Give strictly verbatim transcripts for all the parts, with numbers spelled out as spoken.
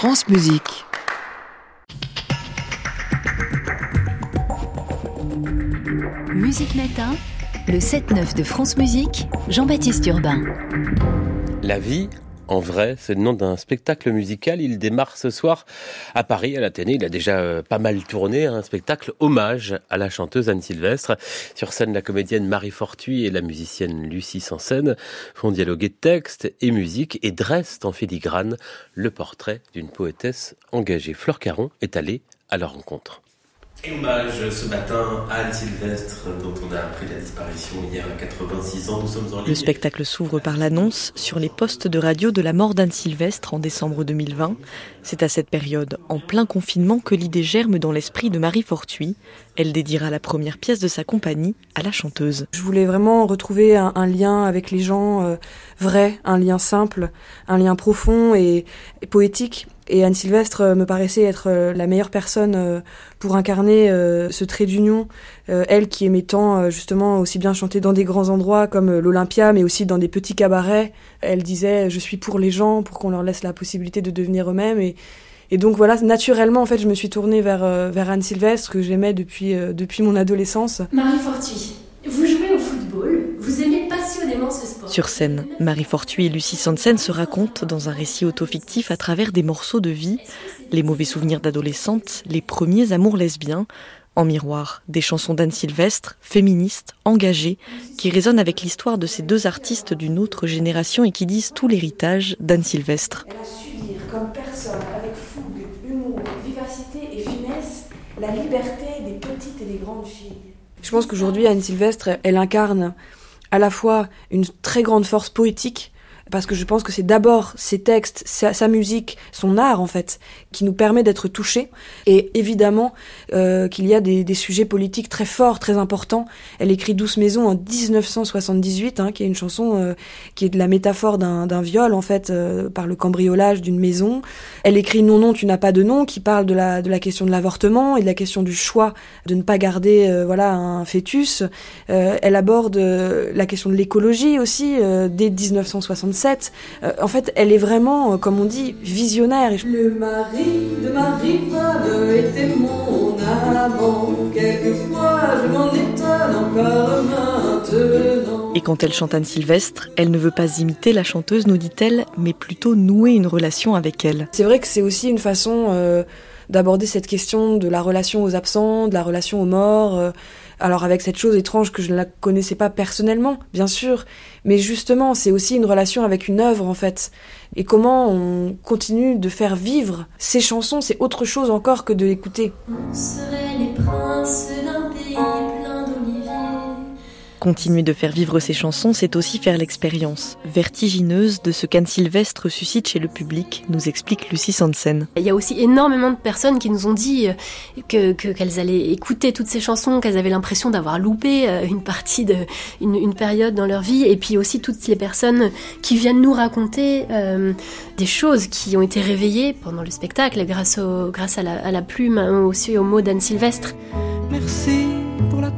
France Musique. Musique Matin, le sept neuf de France Musique, Jean-Baptiste Urbain. La vie en vrai, c'est le nom d'un spectacle musical. Il démarre ce soir à Paris, à l'Athénée. Il a déjà euh, pas mal tourné, un spectacle hommage à la chanteuse Anne Sylvestre. Sur scène, la comédienne Marie Fortuit et la musicienne Lucie Sansen font dialoguer texte et musique et dressent en filigrane le portrait d'une poétesse engagée. Fleur Caron est allée à leur rencontre. Et hommage ce matin à Anne Sylvestre, dont on a appris la disparition hier à quatre-vingt-six ans. Nous sommes en ligne. Le spectacle s'ouvre par l'annonce sur les postes de radio de la mort d'Anne Sylvestre en décembre deux mille vingt. C'est à cette période, en plein confinement, que l'idée germe dans l'esprit de Marie Fortuit. Elle dédiera la première pièce de sa compagnie à la chanteuse. Je voulais vraiment retrouver un, un lien avec les gens euh, vrai, un lien simple, un lien profond et, et poétique. Et Anne Sylvestre me paraissait être la meilleure personne pour incarner ce trait d'union. Elle qui aimait tant justement aussi bien chanter dans des grands endroits comme l'Olympia, mais aussi dans des petits cabarets. Elle disait « je suis pour les gens, pour qu'on leur laisse la possibilité de devenir eux-mêmes ». Et, et donc voilà, naturellement en fait, je me suis tournée vers, vers Anne Sylvestre que j'aimais depuis, depuis mon adolescence. Marie Fortuit, vous jouez au football, vous aimez passionnément ce sport. Sur scène, Marie Fortuit et Lucie Sansen se racontent dans un récit auto-fictif à travers des morceaux de vie, les mauvais souvenirs d'adolescente, les premiers amours lesbiens. En miroir, des chansons d'Anne Sylvestre, féministes, engagées, qui résonnent avec l'histoire de ces deux artistes d'une autre génération et qui disent tout l'héritage d'Anne Sylvestre. Elle a su dire, comme personne, avec fougue, humour, vivacité et finesse, la liberté des petites et des grandes filles. Je pense qu'aujourd'hui, Anne Sylvestre, elle incarne à la fois une très grande force poétique, parce que je pense que c'est d'abord ses textes, sa, sa musique, son art en fait, qui nous permet d'être touchés. Et évidemment euh, qu'il y a des, des sujets politiques très forts, très importants. Elle écrit Douce Maison en dix-neuf cent soixante-dix-huit, hein, qui est une chanson euh, qui est de la métaphore d'un, d'un viol en fait, euh, par le cambriolage d'une maison. Elle écrit Non, non, tu n'as pas de nom, qui parle de la, de la question de l'avortement et de la question du choix de ne pas garder euh, voilà, un fœtus. Euh, elle aborde euh, la question de l'écologie aussi, euh, dès dix-neuf cent soixante-sept. Euh, en fait, elle est vraiment, euh, comme on dit, visionnaire. Le mari de ma rivale était mon amant. Quelquefois, je m'en étonne encore maintenant. Et quand elle chante Anne Sylvestre, elle ne veut pas imiter la chanteuse, nous dit-elle, mais plutôt nouer une relation avec elle. C'est vrai que c'est aussi une façon euh, d'aborder cette question de la relation aux absents, de la relation aux morts. Euh, alors avec cette chose étrange que je ne la connaissais pas personnellement, bien sûr, mais justement, c'est aussi une relation avec une œuvre, en fait. Et comment on continue de faire vivre ces chansons, c'est autre chose encore que de l'écouter. On serait les princes d'un pays plein d'oliviers. Continuer de faire vivre ces chansons, c'est aussi faire l'expérience vertigineuse de ce qu'Anne Sylvestre suscite chez le public, nous explique Lucie Sansen. Il y a aussi énormément de personnes qui nous ont dit que, que, qu'elles allaient écouter toutes ces chansons, qu'elles avaient l'impression d'avoir loupé une partie de, une, une période dans leur vie, et puis aussi toutes les personnes qui viennent nous raconter euh, des choses qui ont été réveillées pendant le spectacle grâce, au, grâce à, la, à la plume, aussi aux mots d'Anne Sylvestre. Merci pour la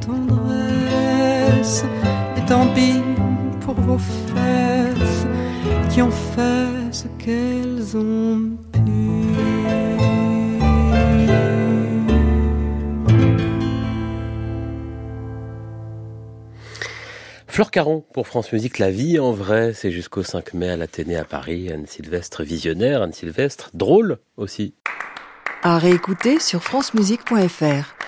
tendresse, et tant pis pour vos fesses qui ont fait ce qu'elles ont pu. Fleur Caron pour France Musique. La vie en vrai, c'est jusqu'au cinq mai à l'Athénée à Paris. Anne Sylvestre visionnaire, Anne Sylvestre drôle aussi. À réécouter sur francemusique point f r.